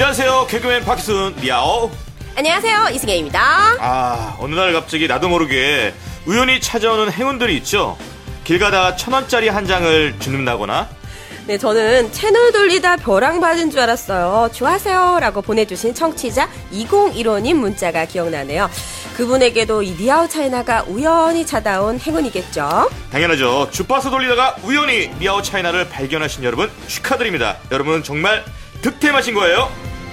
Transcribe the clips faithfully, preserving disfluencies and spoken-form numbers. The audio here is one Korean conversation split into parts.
안녕하세요. 개그맨 박희순 미아오. 안녕하세요. 이승혜입니다. 아, 어느 날 갑자기 나도 모르게 우연히 찾아오는 행운들이 있죠. 길 가다가 천 원짜리 한 장을 주는다거나. 네, 저는 채널 돌리다 벼랑 받은 줄 알았어요. 좋아하세요 라고 보내주신 청취자 이공일오님 문자가 기억나네요. 그분에게도 이 니아오 차이나가 우연히 찾아온 행운이겠죠. 당연하죠. 주파수 돌리다가 우연히 니아오 차이나를 발견하신 여러분 축하드립니다. 여러분 정말 득템하신 거예요.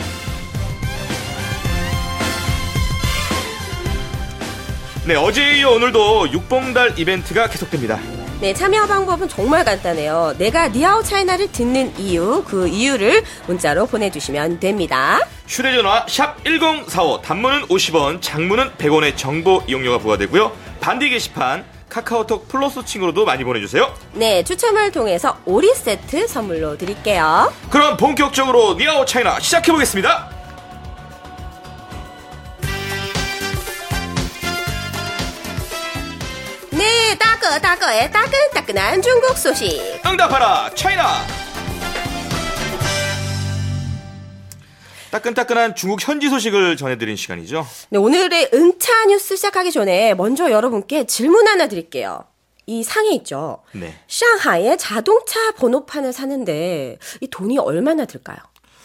네, 어제에 이어 오늘도 육봉달 이벤트가 계속됩니다. 네, 참여 방법은 정말 간단해요. 내가 니아오 차이나를 듣는 이유, 그 이유를 문자로 보내주시면 됩니다. 휴대전화 샵 일공사오, 단문은 오십 원, 장문은 백 원의 정보 이용료가 부과되고요. 반디 게시판, 카카오톡 플러스 친구로도 많이 보내주세요. 네, 추첨을 통해서 오리 세트 선물로 드릴게요. 그럼 본격적으로 니아오 차이나 시작해보겠습니다. 네, 따끄 따끄의 따끈따끈한 중국 소식. 응답하라 차이나. 따끈따끈한 중국 현지 소식을 전해드린 시간이죠. 네, 오늘의 응차 뉴스 시작하기 전에 먼저 여러분께 질문 하나 드릴게요. 이 상해 있죠. 네. 상하이에 자동차 번호판을 사는데 이 돈이 얼마나 들까요?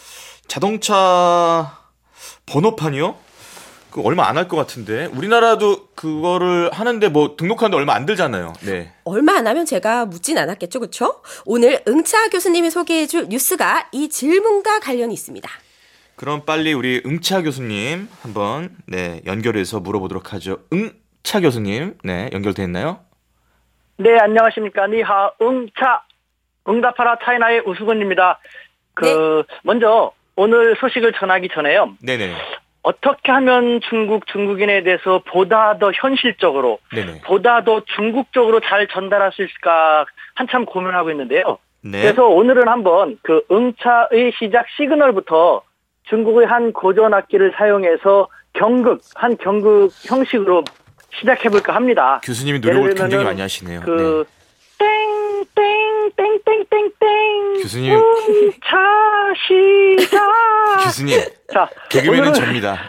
자동차 번호판이요? 그 얼마 안 할 것 같은데. 우리나라도 그거를 하는데 뭐 등록하는데 얼마 안 들잖아요. 네. 얼마 안 하면 제가 묻진 않았겠죠, 그렇죠? 오늘 응차 교수님이 소개해줄 뉴스가 이 질문과 관련이 있습니다. 그럼 빨리 우리 응차 교수님 한번 네 연결해서 물어보도록 하죠. 응차 교수님, 네 연결돼 있나요? 네, 안녕하십니까. 니하 응차 응답하라 차이나의 우수근입니다. 그 네. 먼저 오늘 소식을 전하기 전에요. 네네. 어떻게 하면 중국 중국인에 대해서 보다 더 현실적으로, 네네. 보다 더 중국적으로 잘 전달할 수 있을까 한참 고민하고 있는데요. 네. 그래서 오늘은 한번 그 응차의 시작 시그널부터 중국의 한 고전악기를 사용해서 경극, 한 경극 형식으로 시작해볼까 합니다. 교수님이 노력을 굉장히 많이 하시네요. 그, 네. 땡, 땡, 땡, 땡, 땡. 교수님. 응차 시작. 교수님. 자, 개그맨은 접니다.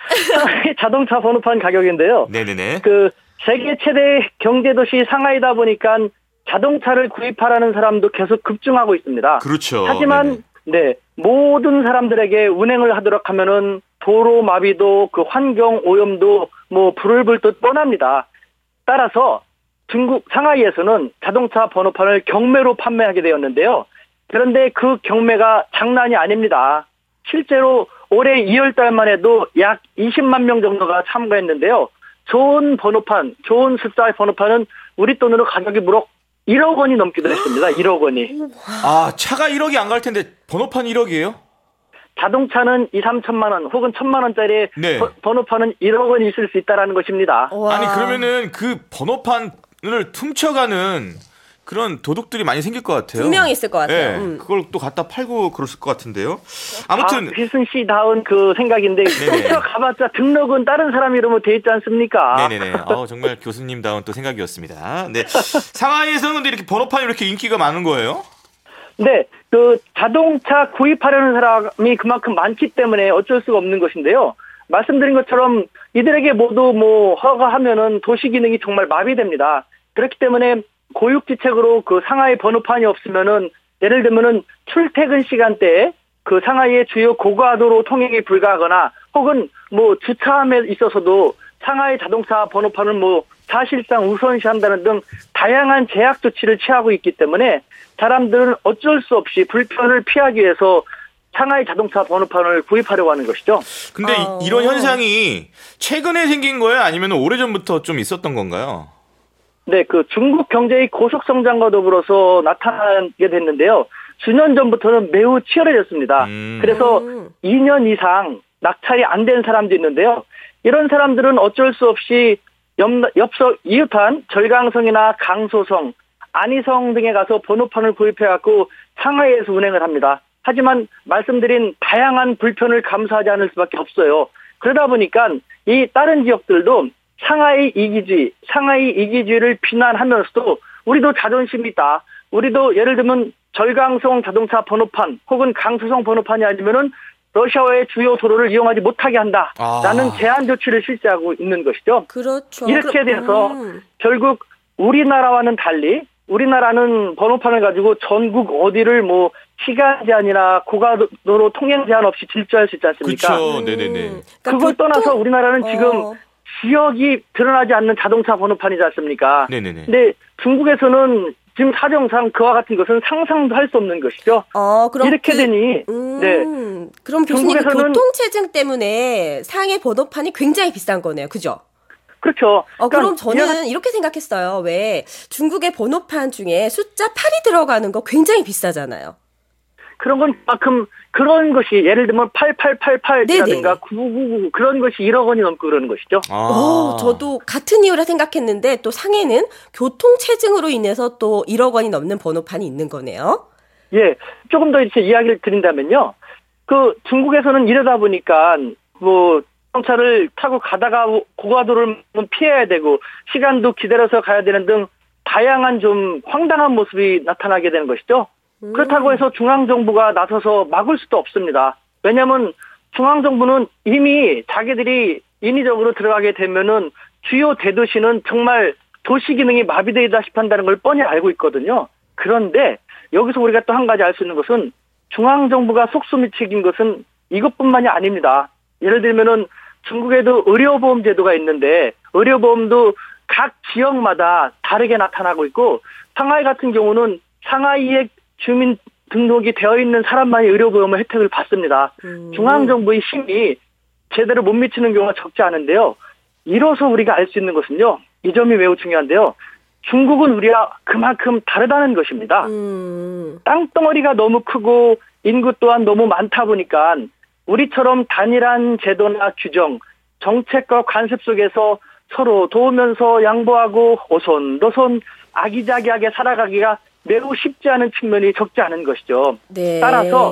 네. 자동차 번호판 가격인데요. 네네네. 그, 세계 최대 경제도시 상하이다 보니까 자동차를 구입하라는 사람도 계속 급증하고 있습니다. 그렇죠. 하지만, 네네. 네, 모든 사람들에게 운행을 하도록 하면은 도로 마비도 그 환경 오염도 뭐 불을 불듯 뻔합니다. 따라서 중국 상하이에서는 자동차 번호판을 경매로 판매하게 되었는데요. 그런데 그 경매가 장난이 아닙니다. 실제로 올해 이월 달만 해도 약 이십만 명 정도가 참가했는데요. 좋은 번호판, 좋은 숫자의 번호판은 우리 돈으로 가격이 무려 일억 원이 넘기도 했습니다. 일억 원이. 아, 차가 일억이 안 갈 텐데 번호판 일억이에요? 자동차는 이, 삼천만 원 혹은 천만 원짜리 네. 버, 번호판은 일억 원이 있을 수 있다는 것입니다. 우와. 아니 그러면은 그 번호판을 훔쳐가는 그런 도둑들이 많이 생길 것 같아요. 분명 있을 것 같아요. 네, 음. 그걸 또 갖다 팔고 그랬을 것 같은데요. 아무튼 아, 필승 씨 다운 그 생각인데 훔쳐가봤자 등록은 다른 사람 이름으로 돼 있지 않습니까? 네네네. 어, 정말 교수님 다운 또 생각이었습니다. 네. 상하이에서는 근데 이렇게 번호판이 이렇게 인기가 많은 거예요? 네, 그 자동차 구입하려는 사람이 그만큼 많기 때문에 어쩔 수가 없는 것인데요. 말씀드린 것처럼 이들에게 모두 뭐 허가하면은 도시 기능이 정말 마비됩니다. 그렇기 때문에 고육지책으로 그 상하이 번호판이 없으면은 예를 들면은 출퇴근 시간대에 그 상하이의 주요 고가도로 통행이 불가하거나 혹은 뭐 주차함에 있어서도 상하이 자동차 번호판을 뭐 사실상 우선시한다는 등 다양한 제약 조치를 취하고 있기 때문에 사람들은 어쩔 수 없이 불편을 피하기 위해서 상하이 자동차 번호판을 구입하려고 하는 것이죠. 근데 어... 이런 현상이 최근에 생긴 거예요? 아니면 오래전부터 좀 있었던 건가요? 네, 그 중국 경제의 고속 성장과 더불어서 나타나게 됐는데요. 수년 전부터는 매우 치열해졌습니다. 음. 그래서 이 년 이상 낙찰이 안 된 사람도 있는데요. 이런 사람들은 어쩔 수 없이 옆, 옆서 이웃한 절강성이나 강소성, 안희성 등에 가서 번호판을 구입해갖고 상하이에서 운행을 합니다. 하지만 말씀드린 다양한 불편을 감수하지 않을 수밖에 없어요. 그러다 보니까 이 다른 지역들도 상하이 이기주의, 상하이 이기주의를 비난하면서도 우리도 자존심이 있다. 우리도 예를 들면 절강성 자동차 번호판 혹은 강소성 번호판이 아니면은 러시아와의 주요 도로를 이용하지 못하게 한다라는 아. 제한 조치를 실시하고 있는 것이죠. 그렇죠. 이렇게 돼서 음. 결국 우리나라와는 달리 우리나라는 번호판을 가지고 전국 어디를 뭐 시간 제한이나 고가도로 통행 제한 없이 질주할 수 있지 않습니까? 그렇죠. 네네네. 음. 그걸 떠나서 우리나라는 지금 어. 지역이 드러나지 않는 자동차 번호판이지 않습니까? 네네네. 근데 중국에서는 지금 사정상 그와 같은 것은 상상도 할 수 없는 것이죠. 어, 그럼 이렇게 그, 되니 음, 네. 그럼 교수님 그 중국에서는- 교통체증 때문에 상해 번호판이 굉장히 비싼 거네요. 그죠? 그렇죠. 어, 그러니까 그럼 저는 이렇게 생각했어요. 왜 중국의 번호판 중에 숫자 팔이 들어가는 거 굉장히 비싸잖아요. 그런 건 그만큼 그런 것이 예를 들면 팔팔팔팔이라든가 네네. 구구구구 그런 것이 일억 원이 넘고 그러는 것이죠. 아. 어, 저도 같은 이유라 생각했는데 또 상해는 교통체증으로 인해서 또 일억 원이 넘는 번호판이 있는 거네요. 예, 조금 더 이렇게 이야기를 드린다면요. 그 중국에서는 이러다 보니까 뭐 자동차를 타고 가다가 고가도를 피해야 되고 시간도 기다려서 가야 되는 등 다양한 좀 황당한 모습이 나타나게 되는 것이죠. 음. 그렇다고 해서 중앙정부가 나서서 막을 수도 없습니다. 왜냐하면 중앙정부는 이미 자기들이 인위적으로 들어가게 되면은 주요 대도시는 정말 도시 기능이 마비되다시피 한다는 걸 뻔히 알고 있거든요. 그런데 여기서 우리가 또 한 가지 알 수 있는 것은 중앙정부가 속수무책인 것은 이것뿐만이 아닙니다. 예를 들면은 중국에도 의료보험 제도가 있는데 의료보험도 각 지역마다 다르게 나타나고 있고 상하이 같은 경우는 상하이에 주민 등록이 되어 있는 사람만이 의료보험의 혜택을 받습니다. 음. 중앙정부의 힘이 제대로 못 미치는 경우가 적지 않은데요. 이로써 우리가 알 수 있는 것은요. 이 점이 매우 중요한데요. 중국은 우리와 그만큼 다르다는 것입니다. 음. 땅덩어리가 너무 크고 인구 또한 너무 많다 보니까 우리처럼 단일한 제도나 규정, 정책과 관습 속에서 서로 도우면서 양보하고 오손도손 아기자기하게 살아가기가 매우 쉽지 않은 측면이 적지 않은 것이죠. 네. 따라서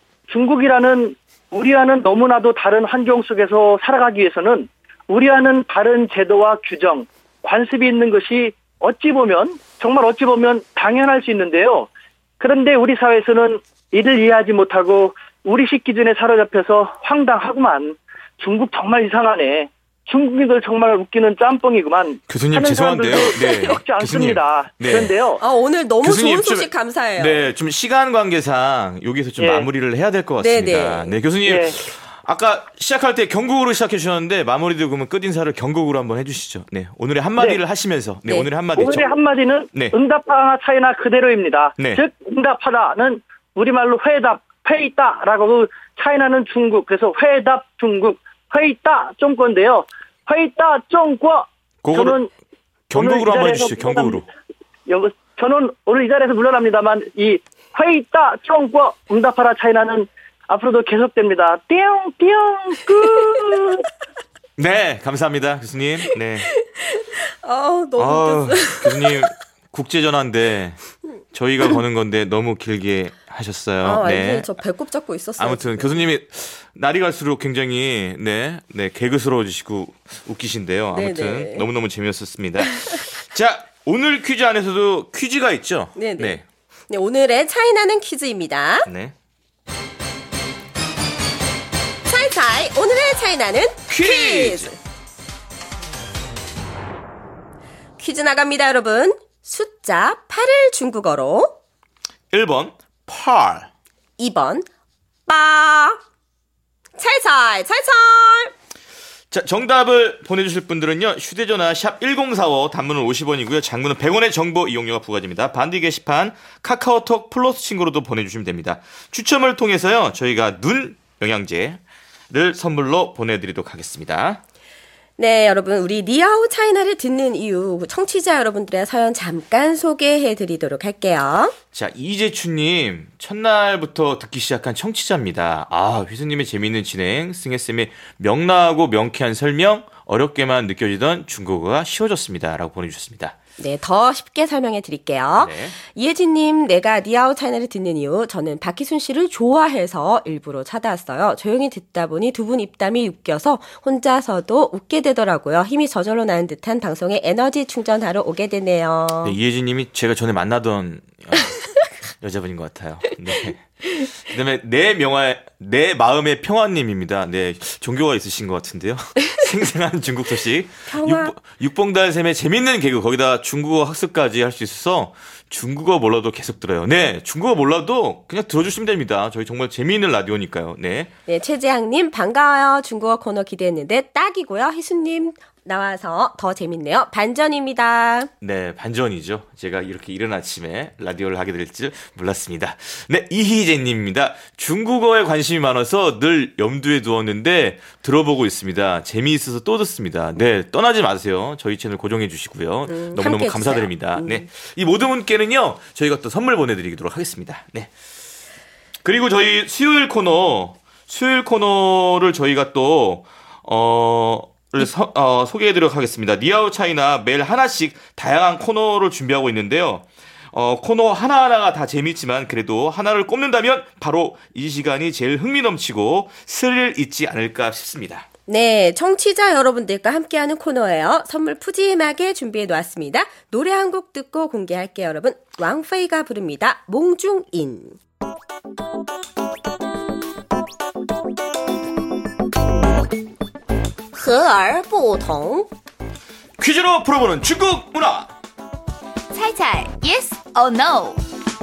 중국이라는 우리와는 너무나도 다른 환경 속에서 살아가기 위해서는 우리와는 다른 제도와 규정, 관습이 있는 것이 어찌 보면 정말 어찌 보면 당연할 수 있는데요. 그런데 우리 사회에서는 이를 이해하지 못하고 우리식 기준에 사로잡혀서 황당하구만. 중국 정말 이상하네. 중국인들 정말 웃기는 짬뽕이구만. 교수님 하는 죄송한데요. 사람들도 네. 적지 않습니다. 네. 그런데요. 아, 오늘 너무 교수님, 좋은 소식 좀- 감사해요. 네, 좀 시간 관계상 여기서 좀 예. 마무리를 해야 될 것 같습니다. 네네. 네, 교수님. 예. 아까 시작할 때 경국으로 시작해 주셨는데 마무리도 그러면 끝 인사를 경국으로 한번 해주시죠. 네, 오늘의 한마디를 네. 하시면서 네, 네. 오늘의 한마디. 오늘의 정- 한마디는 네. 응답하나 차이나 그대로입니다. 네. 즉 응답하다는 우리말로 회답, 회있다라고 그 차이나는 중국, 그래서 회답 중국, 회있다中国인데요. 회있다中国. 그거를 저는 경국으로 오늘 이 한번 자리에서 해주시죠. 경국으로. 여보, 저는 오늘 이 자리에서 물러납니다만 이 회있다 중국 응답하라 차이나는 앞으로도 계속됩니다. 띵띵 끝. 네, 감사합니다, 교수님. 네. 아, 너무 아우, 웃겼어요. 교수님 국제전화인데 저희가 거는 건데 너무 길게 하셨어요. 아, 네. 완전히 저 배꼽 잡고 있었어요. 아무튼 지금. 교수님이 날이 갈수록 굉장히 네, 네 개그스러워지시고 웃기신데요. 아무튼 네네. 너무너무 재미없었습니다. 자, 오늘 퀴즈 안에서도 퀴즈가 있죠. 네네. 네. 네, 오늘의 차이나는 퀴즈입니다. 네. 차이차이 오늘의 차이나는 퀴즈. 퀴즈. 퀴즈 나갑니다, 여러분. 숫자 팔을 중국어로, 일 번 팔. 이 번 빠. 차이차이 차이차이. 자, 정답을 보내주실 분들은요, 휴대전화 샵 일공사오, 단문은 오십 원이고요, 장문은 백 원의 정보 이용료가 부과됩니다. 반디 게시판, 카카오톡 플러스 친구로도 보내주시면 됩니다. 추첨을 통해서요, 저희가 눈 영양제를 선물로 보내드리도록 하겠습니다. 네, 여러분, 우리 니아우 차이나를 듣는 이유, 청취자 여러분들의 사연 잠깐 소개해 드리도록 할게요. 자, 이재춘님, 첫날부터 듣기 시작한 청취자입니다. 아, 휘수님의 재미있는 진행, 승혜쌤의 명랑하고 명쾌한 설명, 어렵게만 느껴지던 중국어가 쉬워졌습니다. 라고 보내주셨습니다. 네, 더 쉽게 설명해 드릴게요. 네. 이혜진님, 내가 니아우 차이나를 듣는 이유, 저는 박희순 씨를 좋아해서 일부러 찾아왔어요. 조용히 듣다 보니 두 분 입담이 웃겨서 혼자서도 웃게 되더라고요. 힘이 저절로 나는 듯한 방송에 에너지 충전하러 오게 되네요. 네, 이혜진님이 제가 전에 만나던 어, 여자분인 것 같아요. 네. 그다음에 내 명화 내 마음의 평화님입니다. 네, 종교가 있으신 것 같은데요. 생생한 중국 소식. 평화. 육봉달 샘의 재밌는 개그 거기다 중국어 학습까지 할 수 있어서 중국어 몰라도 계속 들어요. 네, 중국어 몰라도 그냥 들어주시면 됩니다. 저희 정말 재미있는 라디오니까요. 네. 네, 최재학님 반가워요. 중국어 코너 기대했는데 딱이고요. 희수님 나와서 더 재밌네요. 반전입니다. 네, 반전이죠. 제가 이렇게 이른 아침에 라디오를 하게 될 줄 몰랐습니다. 네, 이희재님입니다. 중국어에 관심이 많아서 늘 염두에 두었는데 들어보고 있습니다. 재미있어서 또 듣습니다. 네, 떠나지 마세요. 저희 채널 고정해 주시고요. 음, 너무너무 감사드립니다. 음. 네, 이 모든 분께는요, 저희가 또 선물 보내드리도록 하겠습니다. 네. 그리고 저희 수요일 코너, 수요일 코너를 저희가 또, 어, 를 서, 어, 소개해드리도록 하겠습니다. 니아우 차이나 매일 하나씩 다양한 코너를 준비하고 있는데요. 어, 코너 하나하나가 다 재미있지만 그래도 하나를 꼽는다면 바로 이 시간이 제일 흥미 넘치고 스릴 있지 않을까 싶습니다. 네, 청취자 여러분들과 함께하는 코너예요. 선물 푸짐하게 준비해 놓았습니다. 노래 한 곡 듣고 공개할게요, 여러분. 왕페이가 부릅니다. 몽중인.和而不同 퀴즈로 풀어보는 중국 문화. 猜猜 yes or no.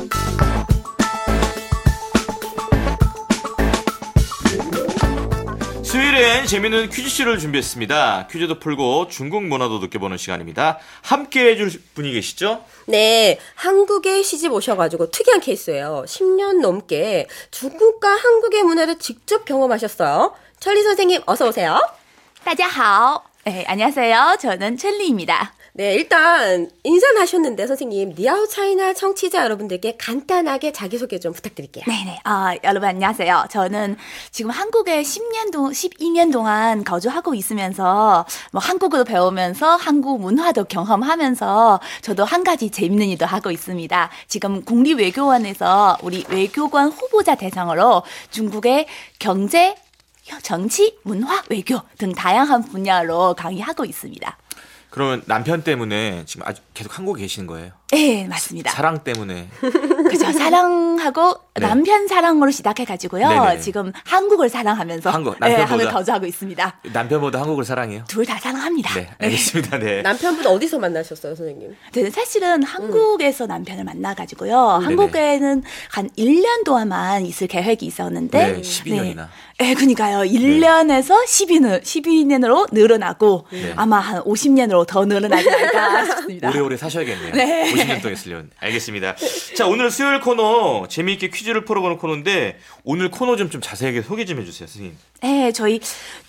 수요일엔 재미있는 퀴즈쇼를 준비했습니다. 퀴즈도 풀고 중국 문화도 느껴보는 시간입니다. 함께 해줄 분이 계시죠? 네, 한국에 시집 오셔가지고 특이한 케이스예요. 십 년 넘게 중국과 한국의 문화를 직접 경험하셨어요. 천리 선생님 어서 오세요. 大家好. 네, 안녕하세요. 저는 천리입니다. 네, 일단 인사는 하셨는데 선생님 니아우 차이나 청취자 여러분들께 간단하게 자기소개 좀 부탁드릴게요. 네네. 아, 여러분 안녕하세요. 저는 지금 한국에 십 년 동, 십이 년 동안 거주하고 있으면서 뭐 한국어도 배우면서 한국 문화도 경험하면서 저도 한 가지 재밌는 일도 하고 있습니다. 지금 국립외교원에서 우리 외교관 후보자 대상으로 중국의 경제, 정치, 문화, 외교 등 다양한 분야로 강의하고 있습니다. 그러면 남편 때문에 지금 아주 계속 한국에 계시는 거예요? 네, 맞습니다. 사랑 때문에. 그죠. 사랑하고 네. 남편 사랑으로 시작해가지고요. 네네. 지금 한국을 사랑하면서 한국, 네, 남편보다. 한국을 거주하고 있습니다. 남편보다 한국을 사랑해요? 둘 다 사랑합니다. 네, 알겠습니다. 네. 남편분 어디서 만나셨어요, 선생님? 네, 사실은 한국에서 남편을 만나가지고요. 네네. 한국에는 한 일 년 동안만 있을 계획이 있었는데. 네, 십이 년이나. 네, 그러니까요. 일 년에서 십이 년, 십이 년으로 늘어나고 네. 아마 한 오십 년으로 더 늘어나지 않을까 싶습니다. 오래오래 사셔야겠네요. 네. 오십 년 동안 있으려면. 알겠습니다. 자, 오늘 수요일 코너 재미있게 퀴즈를 풀어보는 코너인데 오늘 코너 좀, 좀 자세하게 소개 좀 해주세요, 선생님. 네, 저희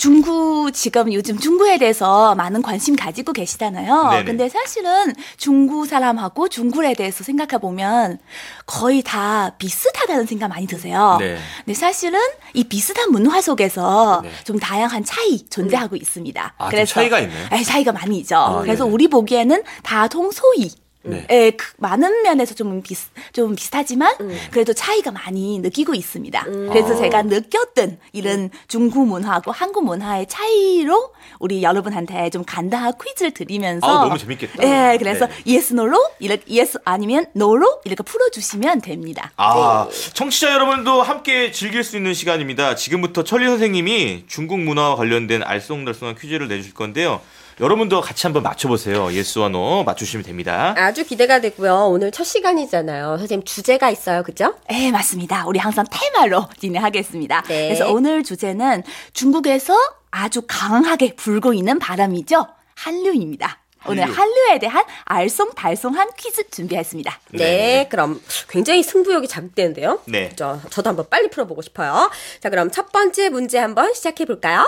중구 지금 요즘 중구에 대해서 많은 관심 가지고 계시잖아요. 네네. 근데 사실은 중구 사람하고 중구에 대해서 생각해 보면 거의 다 비슷하다는 생각 많이 드세요. 네. 근데 사실은 이 비슷한 문화 속에서 네. 좀 다양한 차이 존재하고 있습니다. 아, 좀 차이가 있네요? 네, 차이가 많이 있죠. 아, 그래서 네네. 우리 보기에는 다통소이. 네. 예, 그 많은 면에서 좀 비슷, 좀 비슷하지만 그래도 차이가 많이 느끼고 있습니다. 그래서 아. 제가 느꼈던 이런 중국 문화하고 한국 문화의 차이로 우리 여러분한테 좀 간단한 퀴즈를 드리면서 아, 너무 재밌겠다. 예, 그래서 네. yes, no로 이렇게 yes 아니면 no로 이렇게 풀어주시면 됩니다. 아, 청취자 여러분도 함께 즐길 수 있는 시간입니다. 지금부터 천리 선생님이 중국 문화와 관련된 알쏭달쏭한 퀴즈를 내주실 건데요. 여러분도 같이 한번 맞춰보세요. 예스와 노 맞추시면 됩니다. 아주 기대가 되고요. 오늘 첫 시간이잖아요. 선생님 주제가 있어요. 그죠? 네, 맞습니다. 우리 항상 테마로 진행하겠습니다. 네. 그래서 오늘 주제는 중국에서 아주 강하게 불고 있는 바람이죠. 한류입니다. 오늘 한류. 한류에 대한 알쏭달쏭한 퀴즈 준비했습니다. 네, 네. 그럼 굉장히 승부욕이 자극되는데요. 네. 저, 저도 한번 빨리 풀어보고 싶어요. 자, 그럼 첫 번째 문제 한번 시작해 볼까요?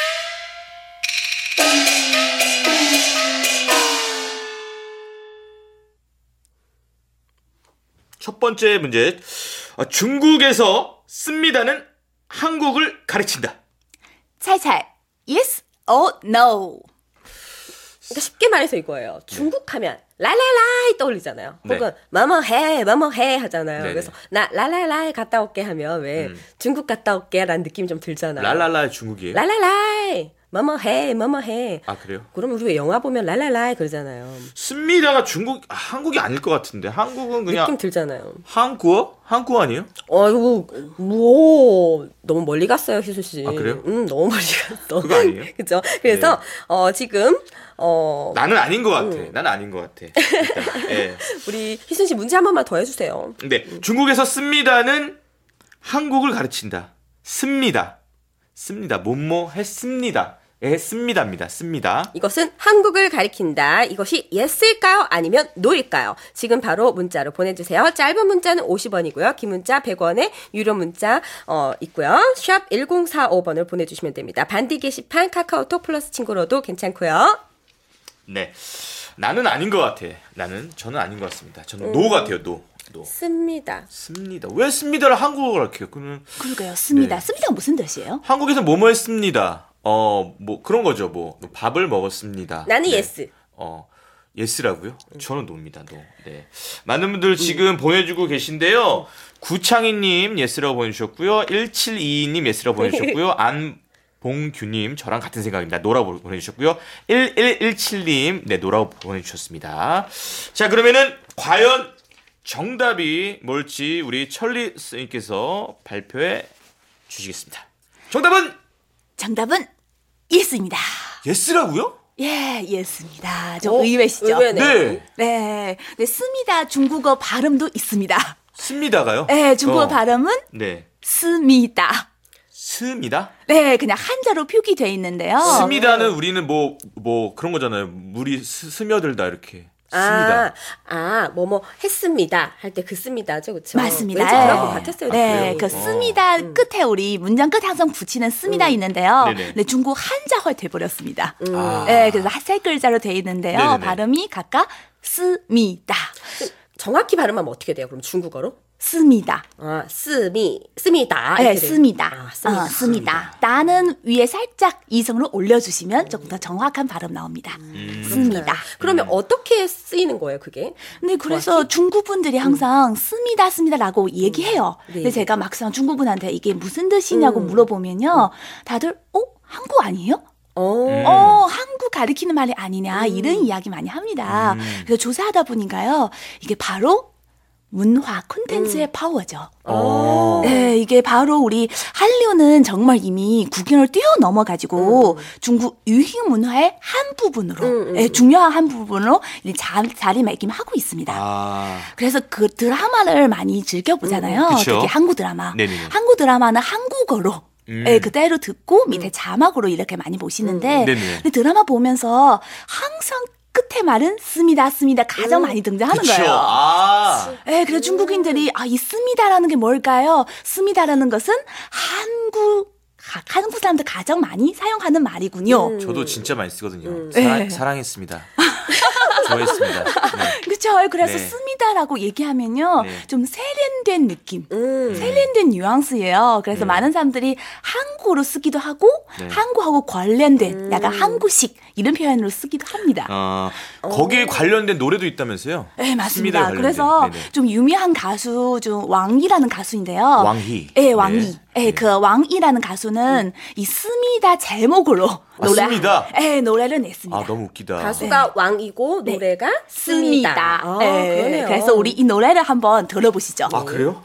첫 번째 문제. 어, 중국에서 씁니다는 한국을 가르친다. 찰찰 yes or no. 그러니까 쉽게 말해서 이거예요. 중국 하면 랄랄라이 떠올리잖아요. 네. 혹은 뭐뭐해 뭐뭐해 하잖아요. 네네. 그래서 나 랄랄라이 갔다 올게 하면 왜 음. 중국 갔다 올게 라는 느낌이 좀 들잖아요. 랄랄라 중국이에요? 랄랄라이 뭐뭐해, 뭐뭐해. 아, 그래요? 그럼 우리 왜 영화 보면 랄랄라 그러잖아요. 씁니다가 중국, 아, 한국이 아닐 것 같은데. 한국은 그냥. 느낌 들잖아요. 한국어? 한국어 아니에요? 어, 이거, 뭐, 너무 멀리 갔어요, 희수 씨. 아, 그래요? 음, 너무 멀리 갔어. 그거 아니에요? 그죠? 그래서, 네. 어, 지금, 어. 나는 아닌 것 같아. 나는 아닌 것 같아. 일단, 예. 우리 희순 씨 문제 한 번만 더 해주세요. 네. 중국에서 씁니다는 한국을 가르친다. 씁니다. 씁니다. 뭐뭐 했습니다. 했습니다입니다. 씁니다. 이것은 한국을 가리킨다. 이것이 예스일까요? 아니면 노일까요? 지금 바로 문자로 보내주세요. 짧은 문자는 오십 원이고요. 긴 문자 백 원에 유료 문자 어, 있고요. 샵 일공사오 번을 보내주시면 됩니다. 반디 게시판 카카오톡 플러스 친구로도 괜찮고요. 네. 나는 아닌 것 같아. 나는 저는 아닌 것 같습니다. 저는 음. 노 같아요. 노. 노. 씁니다. 씁니다. 왜 씁니다를 한국어로 가르쳐요? 그러면 그러게요. 씁니다. 네. 씁니다가 무슨 뜻이에요? 한국에서 뭐뭐 했습니다. 어, 뭐 그런 거죠. 뭐 밥을 먹었습니다. 나는 네. 예스. 어, 예스라고요? 저는 노입니다. 노. 네. 많은 분들 지금 음. 보내주고 계신데요. 구창희님 예스라고 보내주셨고요. 일칠이이 님 예스라고 보내주셨고요. 안봉규님 저랑 같은 생각입니다. 노라고 보내주셨고요. 일일일칠 님 네 노라고 보내주셨습니다. 자, 그러면은 과연 정답이 뭘지 우리 천리 선생님께서 발표해 주시겠습니다. 정답은 정답은 예스입니다. 예스라고요? 예, 예스입니다. 좀 어? 의외시죠? 의외네. 네. 네. 네, 씁니다. 중국어 발음도 있습니다. 씁니다가요? 네, 중국어 어. 발음은 네. 씁니다. 씁니다? 네, 그냥 한자로 표기되어 있는데요. 씁니다는 우리는 뭐, 뭐 그런 거잖아요. 물이 스, 스며들다 이렇게. 씁니다. 아, 아, 뭐뭐 했습니다. 할 때 그 씁니다죠, 그렇죠? 맞습니다. 왠지 그런 것 아. 같았어요. 네, 아, 그 어. 씁니다 음. 끝에 우리 문장 끝에 항상 붙이는 씁니다 음. 있는데요. 네네. 네, 중국 한자화 돼버렸습니다. 음. 아. 네, 그래서 세 글자로 돼 있는데요. 네네네. 발음이 각각 씁니다, 정확히 발음하면 어떻게 돼요? 그럼 중국어로? 씁니다. 아, 쓰미, 쓰미다. 네, 이렇게 돼요. 씁니다. 아, 씁니다. 어, 씁니다. 나는 위에 살짝 이성으로 올려주시면 조금 더 정확한 발음 나옵니다. 음. 씁니다. 그러면 어떻게 쓰이는 거예요, 그게? 네, 그래서 중국 분들이 항상 씁니다, 씁니다라고 얘기해요. 네. 근데 제가 막상 중국 분한테 이게 무슨 뜻이냐고 음. 물어보면요, 다들 어 한국 아니에요? 어. 음. 어, 한국 가리키는 말이 아니냐 이런 이야기 많이 합니다. 음. 그래서 조사하다 보니까요, 이게 바로 문화 콘텐츠의 파워죠. 어. 네, 이게 바로 우리 한류는 정말 이미 국경을 뛰어넘어가지고 음. 중국 유행 문화의 한 부분으로, 음, 음, 네, 중요한 한 부분으로 자, 자리매김하고 있습니다. 아. 그래서 그 드라마를 많이 즐겨보잖아요. 음, 그쵸. 특히 한국 드라마. 네네네. 한국 드라마는 한국어로 음. 예, 그대로 듣고 밑에 자막으로 이렇게 많이 보시는데 음. 네네. 근데 드라마 보면서 항상 끝에 말은 씁니다, 씁니다 가장 음. 많이 등장하는 그쵸. 거예요. 아. 예, 그래서 중국인들이 아, 이 씁니다라는 게 뭘까요? 씁니다라는 것은 한국 가- 한국 사람들 가장 많이 사용하는 말이군요. 음. 저도 진짜 많이 쓰거든요. 음. 사랑, 네. 사랑했습니다. 좋아했습니다. 네. 그렇죠. 그래서 네. 씁니다라고 얘기하면요, 네. 좀 세련된 느낌. 음. 세련된 뉘앙스예요. 그래서 네. 많은 사람들이 한국어로 쓰기도 하고 네. 한국하고 관련된 음. 약간 한국식 이런 표현으로 쓰기도 합니다. 어, 거기에 관련된 노래도 있다면서요? 네, 맞습니다. 씁니다에 관련된. 그래서 네네. 좀 유명한 가수 좀 왕이라는 가수인데요. 왕희. 네, 왕이. 네. 네, 그 왕이라는 가수는 이 씁니다 제목으로 아, 씁니다? 네, 노래를 냈습니다. 아, 너무 웃기다. 가수가 왕이고 네. 노래가 씁니다. 씁니다. 아, 네, 그러네요. 그래서 우리 이 노래를 한번 들어보시죠. 아, 그래요?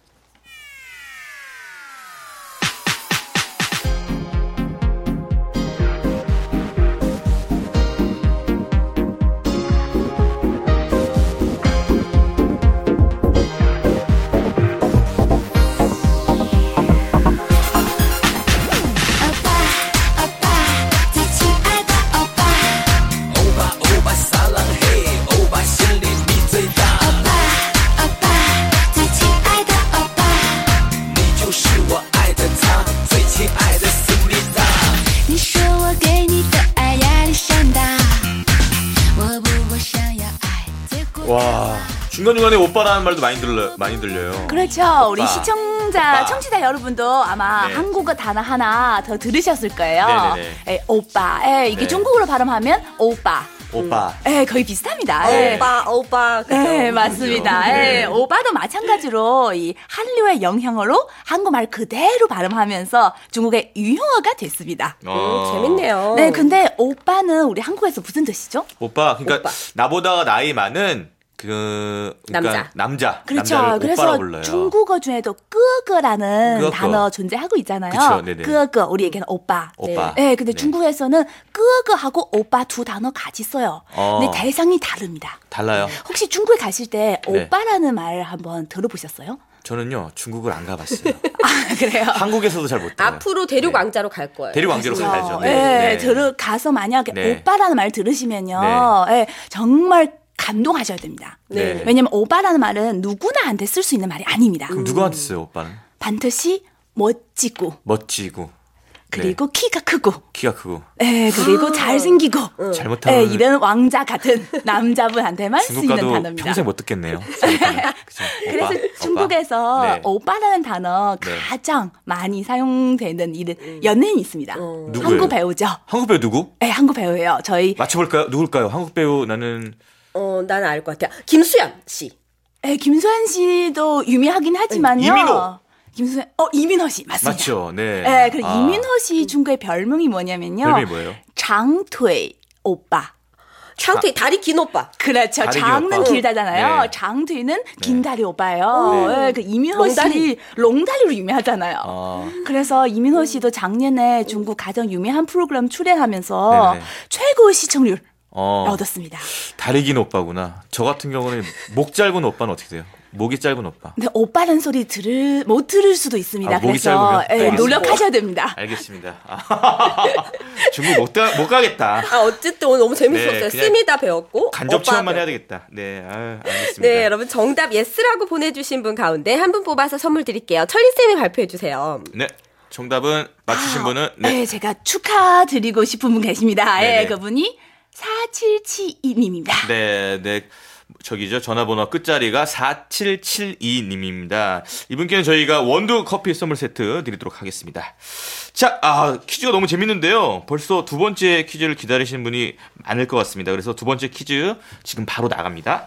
와, 중간중간에 오빠라는 말도 많이 들려, 많이 들려요. 그렇죠. 우리 오빠. 시청자, 오빠. 청취자 여러분도 아마 네. 한국어 단어 하나 더 들으셨을 거예요. 네네네. 에, 오빠. 에, 이게 네. 중국어로 발음하면 오빠. 오빠. 네, 거의 비슷합니다. 네. 예. 오빠, 오빠. 그죠? 네, 맞습니다. 네. 예, 오빠도 마찬가지로 이 한류의 영향으로 한국말 그대로 발음하면서 중국의 유형어가 됐습니다. 어. 음, 재밌네요. 네, 근데 오빠는 우리 한국에서 무슨 뜻이죠? 오빠. 그러니까 오빠. 나보다 나이 많은 그 그러니까 남자. 남자. 그렇죠. 남자를 그래서 오빠라고 불러요. 중국어 중에도 끄거라는 끄거. 단어 존재하고 있잖아요. 그쵸, 네네. 끄거 우리에게는 오빠. 오빠. 네, 근데 네. 중국에서는 끄거하고 오빠 두 단어 같이 써요. 어. 근데 대상이 다릅니다. 달라요. 혹시 중국에 가실 때 네. 오빠라는 말 한번 들어보셨어요? 저는요 중국을 안 가봤어요. 아, 그래요? 한국에서도 잘 못 들어요. 앞으로 대륙 네. 왕자로 갈 거예요. 대륙 왕자로 사실은. 가야죠. 네, 네. 들어가서 만약에 네. 오빠라는 말 들으시면요, 네, 정말 감동하셔야 됩니다. 네. 네. 왜냐면 오빠라는 말은 누구나한테 쓸 수 있는 말이 아닙니다. 그럼 누구한테 써요 오빠는? 반드시 멋지고 멋지고. 그리고 키가 크고, 키가 크고. 네, 그리고 잘생기고, 잘못하면 네, 이런 왕자 같은 남자분한테만 쓰이는 중국 가도 단어입니다. 평생 못 듣겠네요. 잘못하면. 그쵸? 그래서 오빠, 중국에서 오빠. 네. 오빠라는 단어 네. 가장 많이 사용되는 이름 연예인이 있습니다. 누구예요? 한국 배우죠. 한국 배우 누구? 네, 한국 배우예요. 저희 맞춰볼까요? 누굴까요? 한국 배우 나는 어, 나는 알 것 같아요. 김수현 씨. 네, 김수현 씨도 유명하긴 하지만요. 이민호. 김수현, 어 이민호 씨 맞습니다. 맞죠. 네. 네, 그리고 아, 이민호 씨 중국의 별명이 뭐냐면요. 별명이 뭐예요? 장퇴 오빠. 창태 다리 긴 오빠. 그렇죠. 다리 긴 장은 오빠. 길다잖아요. 네. 장퇴는 긴 다리 오빠예요. 네. 네, 그 이민호 롱다리. 씨 롱다리로 유명하잖아요. 아, 그래서 이민호 씨도 작년에 중국 가장 유명한 프로그램 출연하면서 네네. 최고 시청률 어, 얻었습니다. 다리 긴 오빠구나. 저 같은 경우는 목 짧은 오빠는 어떻게 돼요? 목이 짧은 오빠. 근데 오빠라는 소리 들을 못 들을 수도 있습니다. 아, 목이 그래서 짧으면? 예, 알겠습니다. 노력하셔야 됩니다. 알겠습니다. 아, 중국 못, 가, 못 가겠다. 아, 어쨌든 오늘 너무 재밌었어요. 네, 그냥 씀이다 배웠고. 간접 오빠 체험만 배웠고. 해야 되겠다. 네, 아유, 알겠습니다. 네, 여러분 정답 예스라고 보내주신 분 가운데 한 분 뽑아서 선물 드릴게요. 천리쌤이 발표해주세요. 네, 정답은 맞추신 분은 네. 네. 제가 축하드리고 싶은 분 계십니다. 네네. 예, 그분이 사칠칠이 님입니다. 네, 네. 저기죠. 전화번호 끝자리가 사칠칠이 님입니다. 이분께는 저희가 원두 커피 선물 세트 드리도록 하겠습니다. 자, 아, 퀴즈가 너무 재밌는데요. 벌써 두 번째 퀴즈를 기다리시는 분이 많을 것 같습니다. 그래서 두 번째 퀴즈 지금 바로 나갑니다.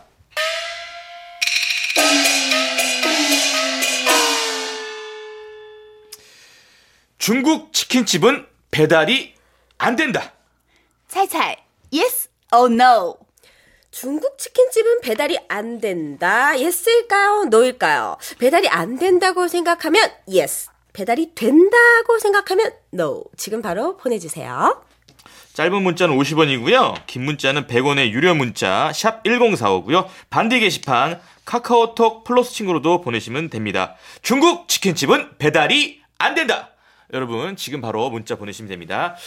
중국 치킨집은 배달이 안 된다. 찰찰 yes or no. 중국 치킨집은 배달이 안 된다. 예스일까요? 노일까요? 배달이 안 된다고 생각하면 예스. 배달이 된다고 생각하면 no. 지금 바로 보내주세요. 짧은 문자는 오십 원이고요. 긴 문자는 백 원의 유료 문자 샵 일공사오고요. 반디 게시판 카카오톡 플러스 친구로도 보내시면 됩니다. 중국 치킨집은 배달이 안 된다. 여러분 지금 바로 문자 보내시면 됩니다.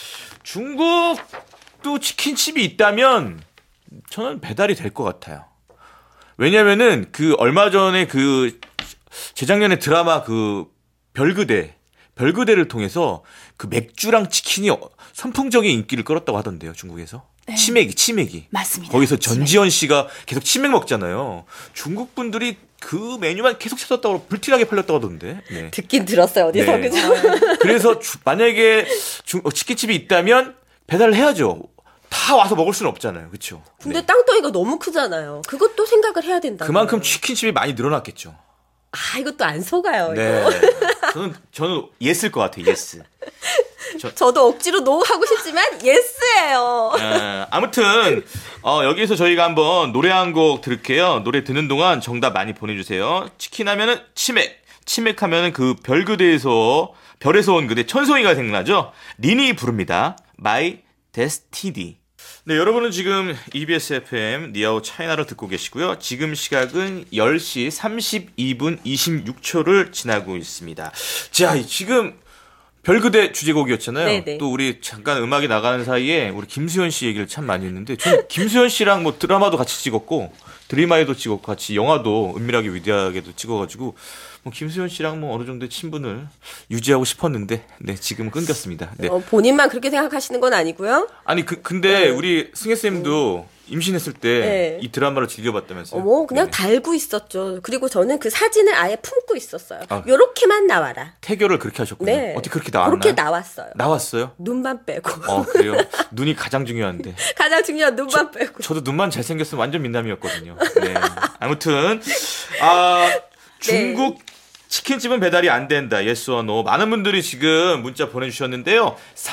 중국도 치킨집이 있다면 저는 배달이 될 것 같아요. 왜냐면은 그 얼마 전에 그 재작년에 드라마 그 별그대 별그대를 통해서 그 맥주랑 치킨이 선풍적인 인기를 끌었다고 하던데요, 중국에서. 네. 치맥이, 치맥이. 맞습니다. 거기서 전지현 씨가 계속 치맥 먹잖아요. 중국 분들이 그 메뉴만 계속 찾았다고 불티나게 팔렸다고 하던데. 네. 듣긴 들었어요. 어디서. 네. 그죠? 그래서 주- 만약에 중- 어, 치킨집이 있다면 배달을 해야죠. 다 와서 먹을 수는 없잖아요, 그렇죠? 근데 땅덩이가 너무 크잖아요. 그것도 생각을 해야 된다. 그만큼 치킨집이 많이 늘어났겠죠. 아, 이것도 안 속아요. 네. 이거. 저는 저는 예스일 것 같아요. 예스. 저도 억지로 노 하고 싶지만 예스예요. 에, 아무튼 어, 여기서 저희가 한번 노래 한 곡 들을게요. 노래 듣는 동안 정답 많이 보내주세요. 치킨 하면은 치맥, 치맥 하면은 그 별그대에서 별에서 온 그대 천송이가 생각나죠. 린이 부릅니다. My Destiny. 네, 여러분은 지금 이비에스 에프엠 니아오 차이나를 듣고 계시고요. 지금 시각은 열 시 삼십이 분 이십육 초를 지나고 있습니다. 자, 지금 별그대 주제곡이었잖아요. 네네. 또 우리 잠깐 음악이 나가는 사이에 우리 김수현 씨 얘기를 참 많이 했는데 저는 김수현 씨랑 뭐 드라마도 같이 찍었고 드림아이도 찍었고 같이 영화도 은밀하게 위대하게도 찍어가지고 뭐 김수현 씨랑 뭐 어느 정도의 친분을 유지하고 싶었는데 네 지금은 끊겼습니다. 네. 어, 본인만 그렇게 생각하시는 건 아니고요. 아니 그 근데 네. 우리 승혜 쌤도 임신했을 때 이 네. 드라마를 즐겨봤다면서요? 어머, 그냥 네. 달고 있었죠. 그리고 저는 그 사진을 아예 품고 있었어요. 아. 요렇게만 나와라. 태교를 그렇게 하셨군요. 네. 어떻게 그렇게 나왔나요? 그렇게 나왔어요. 나왔어요? 눈만 빼고. 어 그래요. 눈이 가장 중요한데. 가장 중요한 눈만 빼고. 저도 눈만 잘생겼으면 완전 민남이었거든요. 네. 아무튼 아 중국 네. 치킨집은 배달이 안 된다. yes or no. 많은 분들이 지금 문자 보내주셨는데요.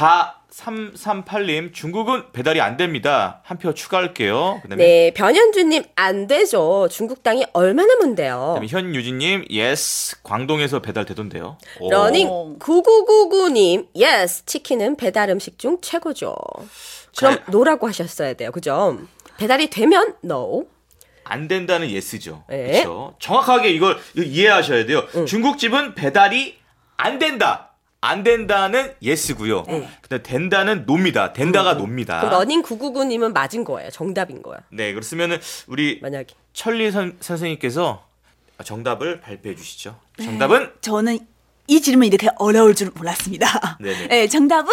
사삼삼팔 님 중국은 배달이 안 됩니다. 한 표 추가할게요. 그다음에 네, 변현주님 안 되죠. 중국 땅이 얼마나 먼데요. 그다음에 현유진님 yes 광동에서 배달되던데요. 오. 러닝 구구구구 님 yes 치킨은 배달 음식 중 최고죠. 그럼 자, 노라고 하셨어야 돼요. 그죠? 배달이 되면 no. 안 된다는 예스죠. 네. 그렇죠. 정확하게 이걸 이해하셔야 돼요. 중국집은 배달이 안 된다. 안 된다는 예스고요. 네. 그다음 된다는 노입니다. 된다가 노입니다. 그 러닝 구구구 님은 맞은 거예요. 정답인 거야. 네, 그렇으면은 우리 만약에. 천리 선, 선생님께서 정답을 발표해 주시죠. 정답은 저는 이 질문 이렇게 어려울 줄 몰랐습니다. 네네. 네, 정답은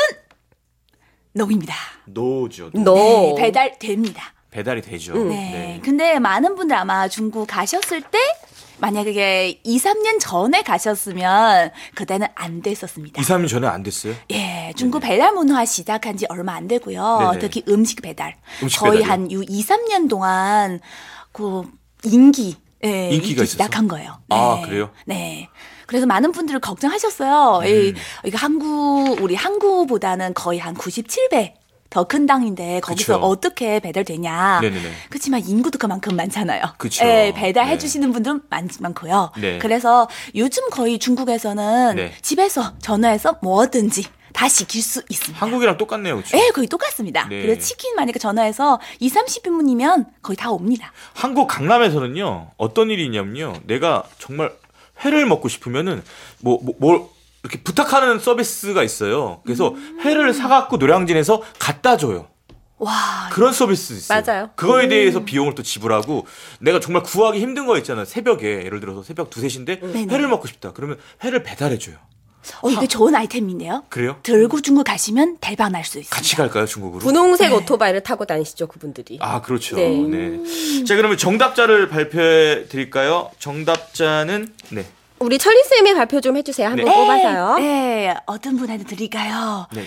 노입니다. 노죠. 노. no. 네, 배달됩니다. 배달이 되죠. 네. 근데 많은 분들 아마 중국 가셨을 때 만약에 이, 삼 년 전에 가셨으면 그때는 안 됐었습니다. 이, 삼 년 전에 안 됐어요? 예, 중국 배달 문화 시작한 지 얼마 안 되고요. 네네. 특히 음식 배달. 음식 거의 배달이요? 한 이, 삼 년 동안 그 인기, 예, 인기가 인기 있었어? 시작한 거예요. 아, 네. 그래요? 네. 그래서 많은 분들이 걱정하셨어요. 음. 이, 이거 한국, 우리 한국보다는 거의 한 구십칠 배 더 큰 땅인데 거기서 그쵸. 어떻게 배달되냐. 네네네. 그렇지만 인구도 그만큼 많잖아요. 그쵸. 예, 배달해 네. 주시는 분들은 많, 많고요. 네. 그래서 요즘 거의 중국에서는 네. 집에서 전화해서 뭐든지 다 시킬 수 있습니다. 한국이랑 똑같네요. 그렇죠? 예, 거의 똑같습니다. 네. 그래서 치킨 만약에 전화해서 이, 삼십 분이면 거의 다 옵니다. 한국 강남에서는요. 어떤 일이 있냐면요. 내가 정말 회를 먹고 싶으면은 뭐 뭐 뭘 이렇게 부탁하는 서비스가 있어요. 그래서 음. 회를 사갖고 노량진에서 갖다 줘요. 와, 그런 서비스 있어요. 맞아요. 그거에 대해서 비용을 또 지불하고 내가 정말 구하기 힘든 거 있잖아요. 새벽에 예를 들어서 새벽 두세 시인데 네네. 회를 먹고 싶다. 그러면 회를 배달해줘요. 어, 이게 좋은 아이템인데요. 그래요? 들고 중국 가시면 대박 날 수 있습니다. 같이 갈까요, 중국으로? 분홍색 네. 오토바이를 타고 다니시죠, 그분들이. 아, 그렇죠. 네. 네. 자, 그러면 정답자를 발표해 드릴까요? 정답자는 네. 우리 철리쌤이 발표 좀 해주세요. 한번 네. 뽑아서요. 네, 어떤 분한테 드릴까요? 네.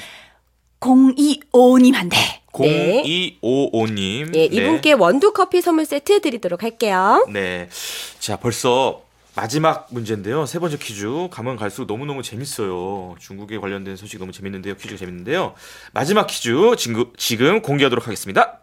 공이오오 님한테. 공이오오 님. 예, 이분께 원두 커피 선물 세트 드리도록 할게요. 네. 자, 벌써 마지막 문제인데요. 세 번째 퀴즈. 가면 갈수록 너무너무 재밌어요. 중국에 관련된 소식 너무 재밌는데요. 퀴즈가 재밌는데요. 마지막 퀴즈 지금, 지금 공개하도록 하겠습니다.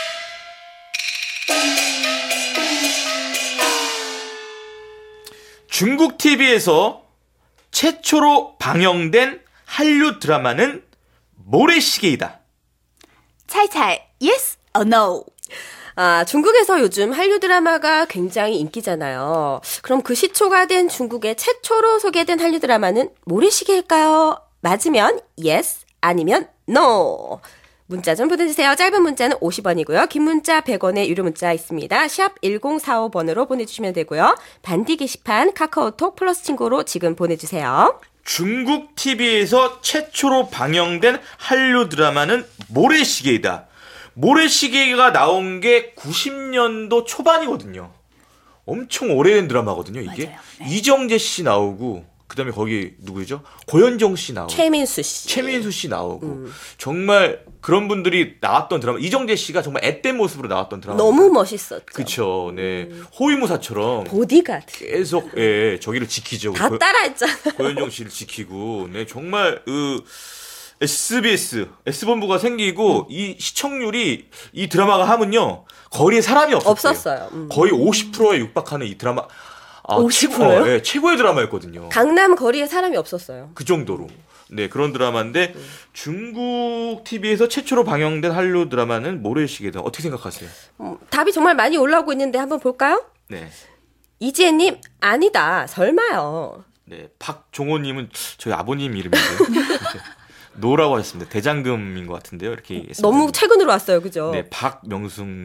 중국 티비에서 최초로 방영된 한류 드라마는 모래시계이다. 차이차이, yes or no? 아, 중국에서 요즘 한류 드라마가 굉장히 인기잖아요. 그럼 그 시초가 된 중국의 최초로 소개된 한류 드라마는 모래시계일까요? 맞으면 yes, 아니면 no. 문자 좀 보내주세요. 짧은 문자는 오십 원이고요. 긴 문자 백 원의 유료 문자 있습니다. 샵 일공사오 번으로 보내주시면 되고요. 반디 게시판 카카오톡 플러스 친구로 지금 보내주세요. 중국 티비에서 최초로 방영된 한류 드라마는 모래시계이다. 모래시계가 나온 게 구십 년도 초반이거든요. 엄청 오래된 드라마거든요, 이게. 맞아요. 네. 이정재 씨 나오고, 그 다음에 거기 누구죠? 고현정 씨 나오고. 최민수 씨. 최민수 씨 나오고. 정말 그런 분들이 나왔던 드라마. 이정재 씨가 정말 앳된 모습으로 나왔던 드라마. 너무 멋있었죠. 그쵸, 네. 호위무사처럼 보디가드. 계속, 예, 저기를 지키죠. 다 고- 따라했잖아. 고현정 씨를 지키고, 네, 정말, 그, 에스비에스, S본부가 생기고, 이 시청률이, 이 드라마가 하면요, 거리에 사람이 없었어요. 없었어요. 음. 거의 오십 퍼센트에 육박하는 이 드라마, 아, 오십 최고, 퍼센트요? 어, 예, 최고의 드라마였거든요. 강남 거리에 사람이 없었어요. 그 정도로. 네, 그런 드라마인데, 중국 티비에서 최초로 방영된 한류 드라마는 모래시계다. 어떻게 생각하세요? 음, 답이 정말 많이 올라오고 있는데 한번 볼까요? 네. 이지혜님, 아니다. 설마요. 네, 박종호님은 저희 아버님 이름인데요. 노라고 하셨습니다. 대장금인 것 같은데요. 이렇게. 너무 최근으로 왔어요. 그죠? 네, 박명숙님,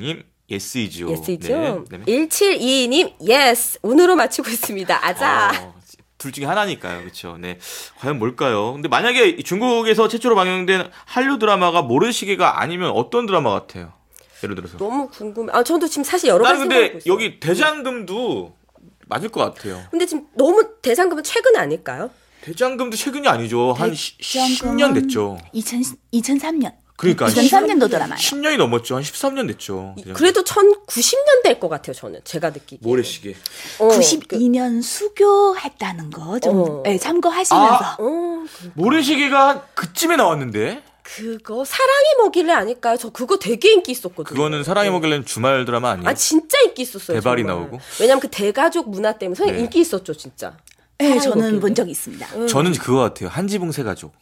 예스이죠. 예스이죠. 네. 네. 일칠이이 님, 예스. 운으로 맞추고 있습니다. 아자. 어, 둘 중에 하나니까요. 그렇죠. 네. 과연 뭘까요? 근데 만약에 중국에서 최초로 방영된 한류 드라마가 모래시계가 아니면 어떤 드라마 같아요? 예를 들어서. 너무 궁금해. 아, 저도 지금 사실 여러 가지 나는 생각하고 근데 있어요. 여기 대장금도 맞을 것 같아요. 근데 지금 너무 대상금은 최근 아닐까요? 대장금도 최근이 아니죠. 한 십 년 됐죠. 이천, 이천삼 년. 그러니까 이천삼 년도 드라마예요. 십 년이 넘었죠. 한 십삼 년 됐죠. 그냥. 그래도 천구십 년대일 것 같아요, 저는. 제가 느끼기에. 모래시계. 어, 구십이 년 수교했다는 거 좀 어. 네, 참고하시면서. 아, 어, 모래시계가 한 그쯤에 나왔는데. 그거 사랑이 뭐길래 아닐까요? 저 그거 되게 인기 있었거든요. 그거는 사랑이 네. 뭐길래는 주말 드라마 아니에요? 아 진짜 인기 있었어요. 대발이 정말. 나오고. 왜냐면 그 대가족 문화 때문에 선생님 네. 인기 있었죠, 진짜. 네, 사랑이 저는 뭐길래. 본 적 있습니다. 저는 그거 같아요. 한지붕 세가족.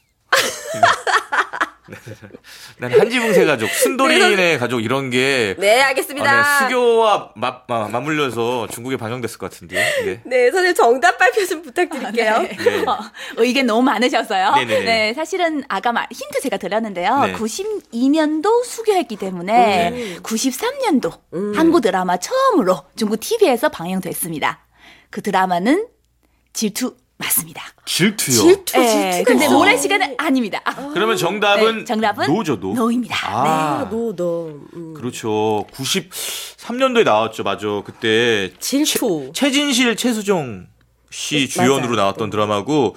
난 한지붕 세가족, 순돌이네 가족 이런 게 네, 알겠습니다. 아, 네, 수교와 맞, 마, 맞물려서 중국에 방영됐을 것 같은데요. 네. 네, 선생님 정답 발표 좀 부탁드릴게요. 네. 네. 어, 의견 너무 많으셔서요. 네네네. 네, 사실은 아까 말, 힌트 제가 드렸는데요. 네. 구십이 년도 수교했기 때문에 음. 구십삼 년도 음. 한국 드라마 처음으로 중국 티비에서 방영됐습니다. 그 드라마는 질투 맞습니다. 질투요. 질투, 네, 질투가 근데 있어. 노래 시간은 아닙니다. 그러면 정답은, 네, 정답은 노죠, 노. 노입니다. 아, 아, 너, 너. 음. 그렇죠. 구십삼 년도에 나왔죠. 맞아. 그때 질투. 최, 최진실, 최수종 씨 주연으로 맞아요. 나왔던 드라마고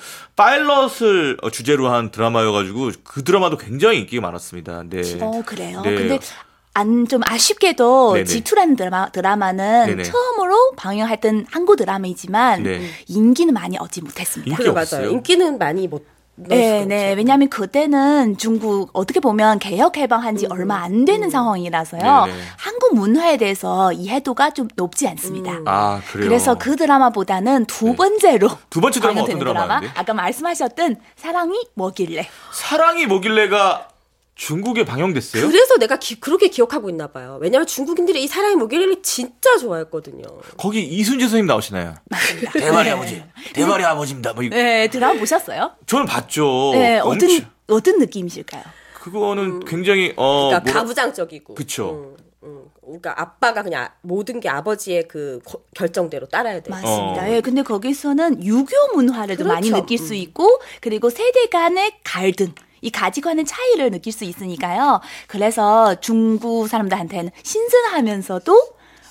파일럿을 어, 주제로 한 드라마여가지고 그 드라마도 굉장히 인기가 많았습니다. 네. 어, 그래요? 네. 근데 안 좀 아쉽게도 네네. 지투라는 드라마, 드라마는 네네. 처음으로 방영했던 한국 드라마이지만 네. 인기는 많이 얻지 못했습니다. 인기 그래, 없어요. 맞아요. 인기는 많이 못 넣었을 네, 것 네. 같아요. 왜냐하면 그때는 중국 어떻게 보면 개혁 개방한 지 음. 얼마 안 되는 상황이라서요. 네네. 한국 문화에 대해서 이해도가 좀 높지 않습니다. 음. 아, 그래요. 그래서 그 드라마보다는 두 네. 번째로 두 번째 드라마 어떤 방영되는 드라마, 드라마인데? 아까 말씀하셨던 사랑이 뭐길래. 사랑이 뭐길래가 중국에 방영됐어요? 그래서 내가 기, 그렇게 기억하고 있나 봐요. 왜냐면 중국인들이 이 사랑의 모기를 진짜 좋아했거든요. 거기 이순재 선생님 나오시나요? 맞습니다. 대발이 네. 아버지, 대발이 아버지입니다. 뭐 이- 네, 드라마 보셨어요? 저는 봤죠. 네, 어떤 엄청- 어떤 느낌이실까요? 그거는 굉장히 어 그러니까 뭐라- 가부장적이고. 그쵸. 음, 음. 그러니까 아빠가 그냥 모든 게 아버지의 그 거- 결정대로 따라야 돼. 맞습니다. 어. 예, 근데 거기서는 유교 문화를 좀 많이 그렇죠. 느낄 수 음. 있고, 그리고 세대 간의 갈등, 이 가치관의 차이를 느낄 수 있으니까요. 그래서 중국 사람들한테는 신선하면서도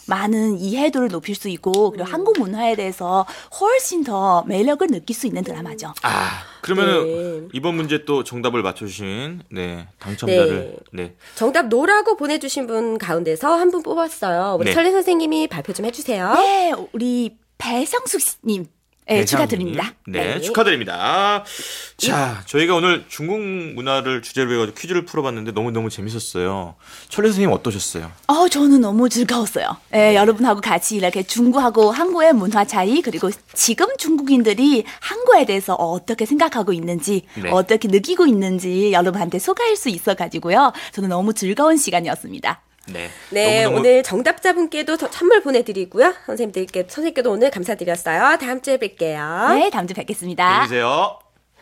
많은 이해도를 높일 수 있고, 그리고 한국 문화에 대해서 훨씬 더 매력을 느낄 수 있는 드라마죠. 아 그러면은 네. 이번 문제 또 정답을 맞춰주신 네 당첨자를 네, 정답 노라고 보내주신 분 가운데서 한 분 뽑았어요. 우리 네. 설례 선생님이 발표 좀 해주세요. 네, 우리 배성숙님. 네, 대상님. 축하드립니다. 네, 네. 축하드립니다. 자, 저희가 오늘 중국 문화를 주제로 해가지고 퀴즈를 풀어봤는데 너무너무 재밌었어요. 철래 선생님 어떠셨어요? 어, 저는 너무 즐거웠어요. 예, 여러분하고 같이 이렇게 중국하고 한국의 문화 차이, 그리고 지금 중국인들이 한국에 대해서 어떻게 생각하고 있는지, 네. 어떻게 느끼고 있는지 여러분한테 소개할 수 있어가지고요. 저는 너무 즐거운 시간이었습니다. 네. 네, 너무너무 오늘 정답자분께도 더 선물 보내드리고요. 선생님들께, 선생님께도 오늘 감사드렸어요. 다음 주에 뵐게요. 네, 다음 주에 뵙겠습니다. 안녕히 계세요.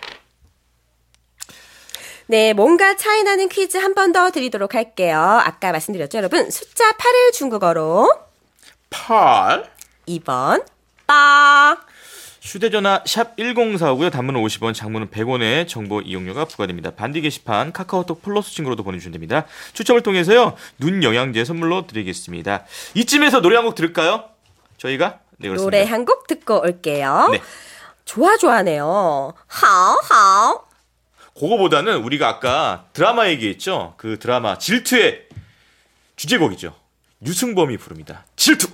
네, 뭔가 차이 나는 퀴즈 한 번 더 드리도록 할게요. 아까 말씀드렸죠, 여러분. 숫자 팔을 중국어로 팔. 이 번 빠. 휴대전화 샵 일공사오고요. 단문은 오십 원, 장문은 백 원의 정보 이용료가 부과됩니다. 반디 게시판 카카오톡 플러스 친구로도 보내주시면 됩니다. 추첨을 통해서요. 눈 영양제 선물로 드리겠습니다. 이쯤에서 노래 한 곡 들을까요? 저희가? 네, 그렇습니다. 노래 한 곡 듣고 올게요. 네. 좋아, 좋아하네요. 하오, 하오. 그거보다는 우리가 아까 드라마 얘기했죠. 그 드라마 질투의 주제곡이죠. 유승범이 부릅니다. 질투.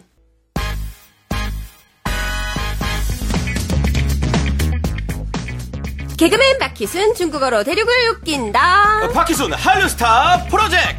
개그맨 박희순 중국어로 대륙을 웃긴다. 박희순 한류스타 프로젝트.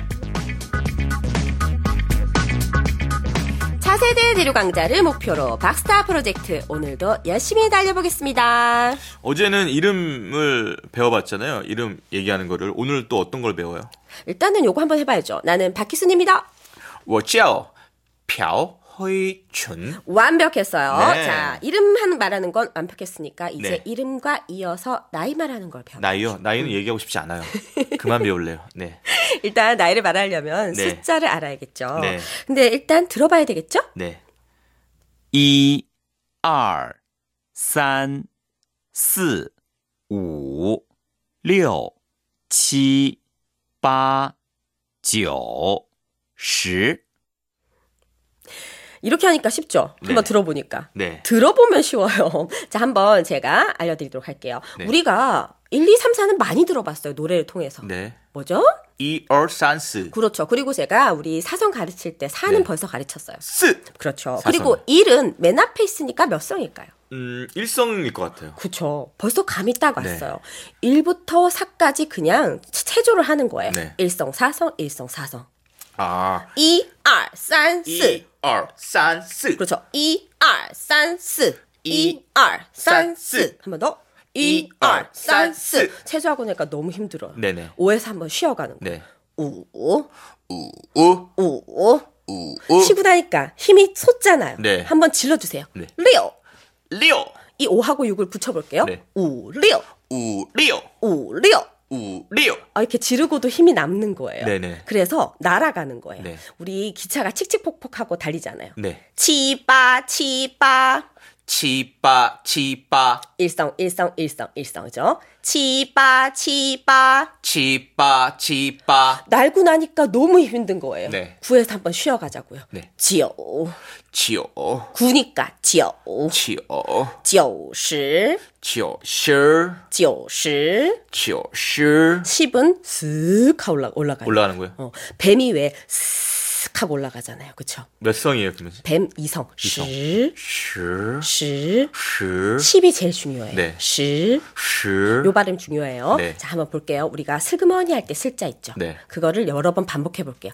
차세대 대륙 강자를 목표로 박스타 프로젝트 오늘도 열심히 달려보겠습니다. 어제는 이름을 배워봤잖아요. 이름 얘기하는 거를. 오늘 또 어떤 걸 배워요? 일단은 요거 한번 해봐야죠. 나는 박희순입니다. 我叫朴 허이춘. 완벽했어요. 네. 자, 이름 한 말하는 건 완벽했으니까 이제 네. 이름과 이어서 나이 말하는 걸 배워요. 나이요? 나이는 얘기하고 싶지 않아요. 그만 배울래요. 네. 일단 나이를 말하려면 네. 숫자를 알아야겠죠. 네. 근데 일단 들어봐야 되겠죠? 네. 一、二、三、四、五、六、七、八、九、十。 이렇게 하니까 쉽죠? 네. 한번 들어보니까. 네. 들어보면 쉬워요. 자, 한번 제가 알려드리도록 할게요. 네. 우리가 일, 이, 삼, 사는 많이 들어봤어요. 노래를 통해서. 네. 뭐죠? 이, 얼, 산, 스. 그렇죠. 그리고 제가 우리 사성 가르칠 때 사는 네. 벌써 가르쳤어요. 스. 그렇죠. 사성. 그리고 일은 맨 앞에 있으니까 몇 성일까요? 음, 일성일 것 같아요. 그렇죠. 벌써 감이 딱 네. 왔어요. 일부터 사까지 그냥 체조를 하는 거예요. 네. 일성, 사성, 일성, 사성. 아. 이, 알, 산, 스. 이, 얼, 산, 스. 그렇죠. 이, 알, 산, 스. 이, 이, 알, 산, 산, 스. 스. 한 번 더. 이, 이, 알, 산, 산, 스. 스. 체조하고 나니까 너무 힘들어요. 네네. 오에서 한번 쉬어가는 거예요. 네. 우, 우, 우, 우, 우, 우. 우, 우. 쉬고 나니까 힘이 솟잖아요. 네. 한번 질러주세요. 네. 리오. 리오. 이 오하고 육을 붙여볼게요. 네. 우, 리오. 우, 리오. 우, 리오. 우, 리오. 아, 이렇게 지르고도 힘이 남는 거예요. 네네. 그래서 날아가는 거예요. 네. 우리 기차가 칙칙폭폭하고 달리잖아요. 네. 치빠 치빠 치빠, 치빠. 일성 일성 일성 일성이죠. 치빠 치빠 치빠, 치빠. 날고 나니까 너무 힘든 거예요. 네. 구에서 한번 쉬어가자고요. 네. 지오 지오, 구니까 지오 지오, 지오시 지오, 시, 지오시 지오, 시. 십은 슥 하고 올라 올라가요. 올라가는 거예요? 어, 뱀이 왜 슥 하고 올라가잖아요. 그렇죠? 몇 성이에요, 그러면? 뱀 이성 이성. 시 시, 시 시, 십이 제일 중요해요. 네. 시 시. 요 발음 중요해요. 네. 자, 한번 볼게요. 우리가 슬그머니 할 때 슬자 있죠. 네. 그거를 여러 번 반복해 볼게요.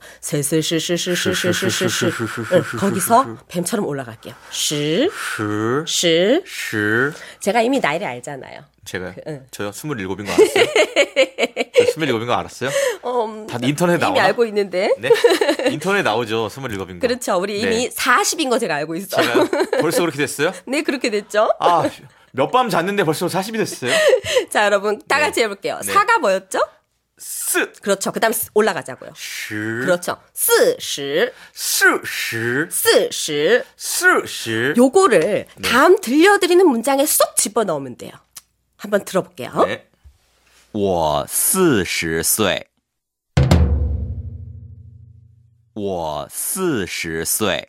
슬슬슬슬슬슬슬슬슬. 거기서 뱀처럼 올라갈게요. 시, 시, 시. 시. 제가 이미 나이를 알잖아요. 제가요? 응. 저요? 스물일곱인 거 알았어요? 저 스물일곱인 거 알았어요? 어, 다 인터넷 나오나? 이미 알고 있는데. 네? 인터넷 나오죠, 스물일곱인 거. 그렇죠. 우리 이미 네. 사십인 거 제가 알고 있어요. 제가요? 벌써 그렇게 됐어요? 네, 그렇게 됐죠. 아, 몇 밤 잤는데 벌써 사십이 됐어요? 자, 여러분 다 네. 같이 해볼게요. 네. 사가 뭐였죠? 스, 그렇죠. 그다음 올라가자고요. 시, 그렇죠. 스시, 스, 시, 스시. 스, 시. 요거를 다음 들려드리는 문장에 쏙 집어넣으면 돼요. 한번 들어볼게요. 네. 我四十岁。我四十岁。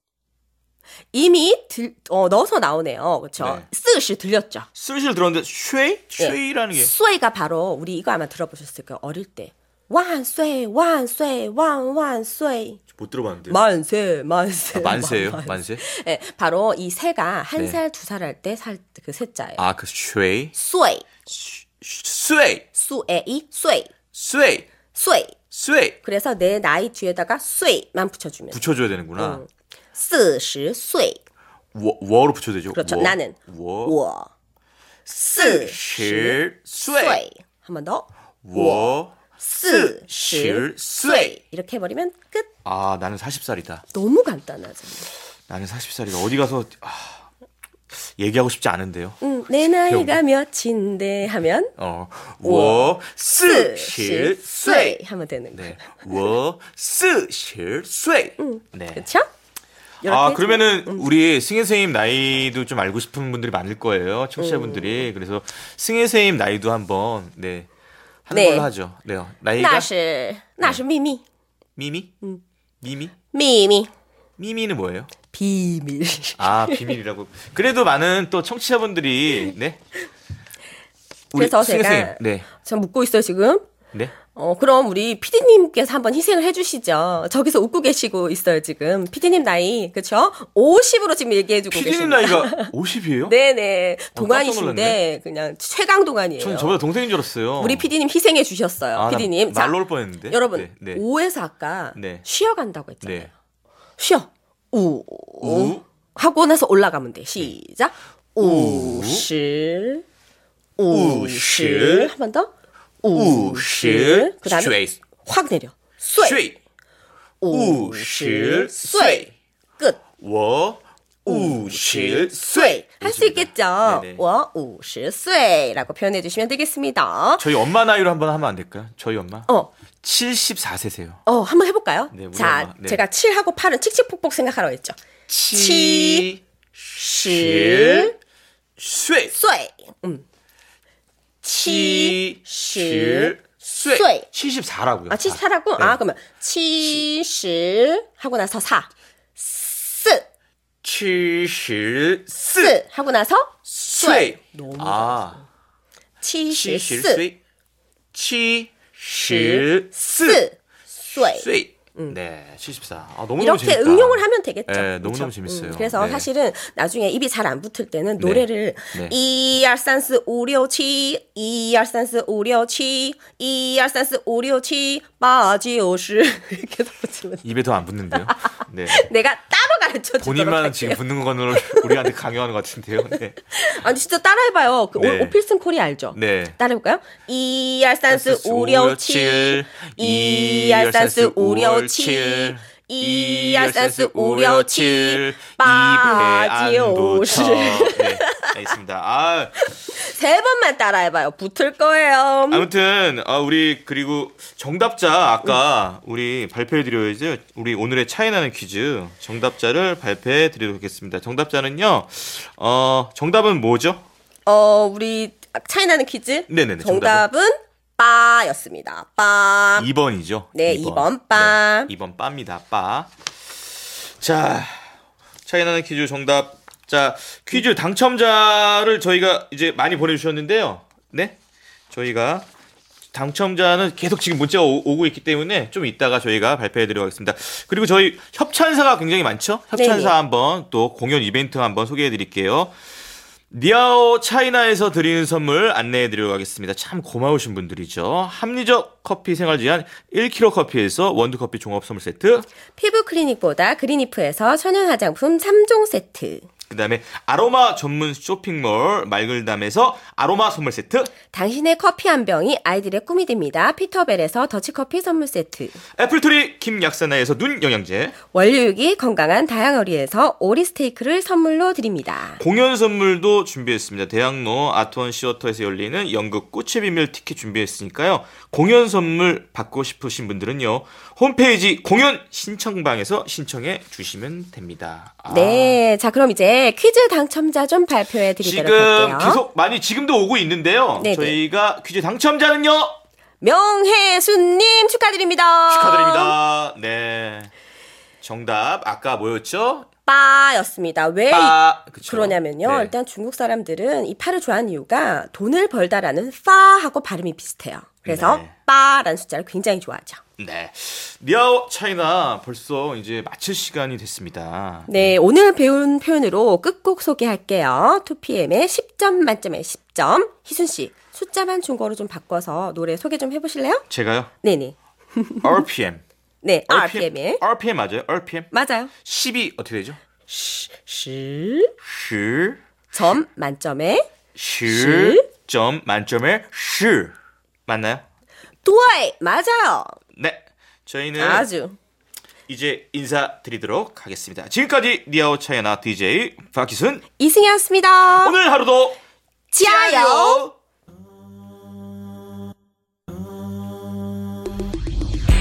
이미 들, 어, 넣어서 나오네요. 그렇죠? 네. 스시 들렸죠? 스시를 들었는데 쉐이? 쉐이라는 게 쇠가 바로 우리 이거 아마 들어보셨을 거예요. 어릴 때. 완쇠, 완쇠, 완완쇠. 못 들어봤는데. 만세, 만세. 아, 만세예요? 만- 만세? 네, 바로 이 새가 한 네. 살, 두 살 할 때 살 그 새자예요. 아, 그 쉐이? 쇠, 쉐이, 수에이, 쇠, 쉐이, 쇠. 쉐이. 그래서 내 나이 뒤에다가 쇠만 붙여주면. 붙여줘야 되는구나. 음. 스시 쇠. 워, 워로 붙여야 되죠? 그렇죠. 워. 나는 워. 워. 스시 시, 쇠. 쇠. 한 번 더. 워. 스시 시, 쇠. 쇠. 이렇게 해버리면 끝. 아, 나는 사십 살이다. 너무 간단하잖아요. 나는 사십 살이다. 어디 가서 아, 얘기하고 싶지 않은데요. 음, 내 나이가 몇인데 하면 어, 워, 스, 스시 실, 쇠 쇠. 하면 되는 거예요. 네, 워, 스, 실, 쇠. 네. 그렇죠? 아, 그러면은 우리 승혜 선생님 나이도 좀 알고 싶은 분들이 많을 거예요. 음. 청취자분들이. 그래서 승혜 선생님 나이도 한번 네. 하는 네. 걸로 하죠. 네. 나이가 那是那是秘密 미미? 음. 미미? 秘密 미미는 뭐예요? 비밀. 아, 비밀이라고. 그래도 많은 또 청취자분들이 네. 우리 그래서 승혜 제가 선생님, 네. 저 묻고 있어요 지금. 네. 어 그럼 우리 피디님께서 한번 희생을 해주시죠. 저기서 웃고 계시고 있어요 지금. 피디님 나이 그렇죠? 오십으로 지금 얘기해주고 피디님 계십니다. 나이가 오십이에요? 네네 깜짝 동안이신데 놀랐네. 그냥 최강 동안이에요. 전 저보다 동생인 줄 알았어요. 우리 피디님 희생해 주셨어요. 아, 나 피디님. 자, 말로 올 뻔했는데. 여러분 네, 네. 오에서 아까 네. 쉬어간다고 했잖아요. 네. 쉬어. 우. 우. 하고 나서 올라가면 돼. 시작. 우실. 우실. 한 번 더. 우실. 그 다음에 쉐이. 확 내려. 쇠. 쉐이. 우실. 쇠. 끝. 워, 우, 실, 쇠. 할 수 있겠죠? 네네. 我五十岁라고 표현해 주시면 되겠습니다. 저희 엄마 나이로 한번 하면 안 될까요? 저희 엄마? 어, 칠십사 세세요. 어, 한번 해볼까요? 네, 우리 자, 엄마. 네. 제가 칠하고 팔은 칙칙폭폭 생각하라고 했죠. 치, 실, 쇠. 쇠. 음. 치, 실, 쇠. 쇠. 칠십사라고요. 아, 칠십사라고? 네. 아, 그러면 칠십 하고 나서 사. 쓰. 칠십스. 쓰 하고 나서 쇠. 쇠. 너무 아, 칠십스. 칠십스. 칠십스. 스. 쇠. 쇠. 네, 칠십사. 아, 너무너무 이렇게 재밌다. 응용을 하면 되겠죠. 네, 너무너무 그렇죠? 재밌어요. 그래서 네. 사실은 나중에 입이 잘 안 붙을 때는 노래를 네. 이, 이, 삼, 사, 오, 육, 칠, 이, 이, 삼, 사, 오, 육, 칠, 이, 이, 삼, 사, 오, 육, 칠, 팔, 구, 십 이렇게 해서 붙이면 입에 더 안 붙는데요. 네. 내가 따로 가르쳐 주도록 본인만 할게요. 지금 붙는 거는 우리한테 강요하는 것 같은데요. 네. 아니 진짜 따라해봐요. 그 네. 오, 오필슨 코리 알죠? 네. 따라해볼까요? 이, 이, 삼, 사, 오, 육, 칠, 이, 이, 삼, 사, 오, 육, 칠, 이, 이, 삼, 사, 오, 육, 칠, 입에 안 오, 붙어. 십. 네, 알겠습니다. 아, 세 번만 따라해봐요. 붙을 거예요. 아무튼 아, 우리 그리고 정답자 아까 우리 발표해드려야죠. 우리 오늘의 차이나는 퀴즈 정답자를 발표해드리도록 하겠습니다. 정답자는요. 어, 정답은 뭐죠? 어, 우리 차이나는 퀴즈. 네네네, 정답은 빠였습니다. 빠. 이 번이죠. 네, 이 번 빠. 네, 이 번 빠입니다. 빠. 자, 차이나는 퀴즈 정답자 퀴즈 당첨자를 저희가 이제 많이 보내주셨는데요. 네, 저희가 당첨자는 계속 지금 문자가 오, 오고 있기 때문에 좀 이따가 저희가 발표해드리도록 하겠습니다. 그리고 저희 협찬사가 굉장히 많죠. 협찬사 네네. 한번 또 공연 이벤트 한번 소개해드릴게요. 니아오 차이나에서 드리는 선물 안내해드리도록 하겠습니다. 참 고마우신 분들이죠. 합리적 커피 생활 제한 일 킬로그램 커피에서 원두커피 종합 선물 세트, 피부 클리닉보다 그린이프에서 천연 화장품 삼 종 세트. 그 다음에 아로마 전문 쇼핑몰 말글담에서 아로마 선물 세트, 당신의 커피 한 병이 아이들의 꿈이 됩니다. 피터벨에서 더치커피 선물 세트. 애플트리 김약사나에서 눈 영양제, 원료육이 건강한 다양어리에서 오리 스테이크를 선물로 드립니다. 공연 선물도 준비했습니다. 대학로 아트원 시어터에서 열리는 연극 꽃의 비밀 티켓 준비했으니까요. 공연 선물 받고 싶으신 분들은요. 홈페이지 공연 신청방에서 신청해 주시면 됩니다. 아, 네, 자 그럼 이제 퀴즈 당첨자 좀 발표해 드리도록 지금 할게요. 계속 많이 지금도 오고 있는데요. 네네. 저희가 퀴즈 당첨자는요. 명혜수님 축하드립니다. 축하드립니다. 네. 정답 아까 뭐였죠? 빠였습니다. 왜 빠. 그쵸? 그러냐면요. 네. 일단 중국 사람들은 이 파를 좋아하는 이유가 돈을 벌다라는 파하고 발음이 비슷해요. 그래서 네. 빠라는 숫자를 굉장히 좋아하죠. 네. 니아오 차이나 벌써 이제 마칠 시간이 됐습니다. 네, 오늘 배운 표현으로 끝곡 소개할게요. 투피엠의 십 점 만점에 십 점. 희순 씨, 숫자만 중거로 좀 바꿔서 노래 소개 좀 해보실래요? 제가요? 네네. 알피엠. 네, 알피엠에. 알피엠 맞아요? 알피엠? 맞아요. 십이 어떻게 되죠? 시, 시, 점 만점에 시, 점 만점에 시. 맞나요? 두아이 맞아요. 네. 저희는 아주. 이제 인사드리도록 하겠습니다. 지금까지 니아오 차이나 디제이 박희순 이승이었습니다. 오늘 하루도 지아요. 지아요.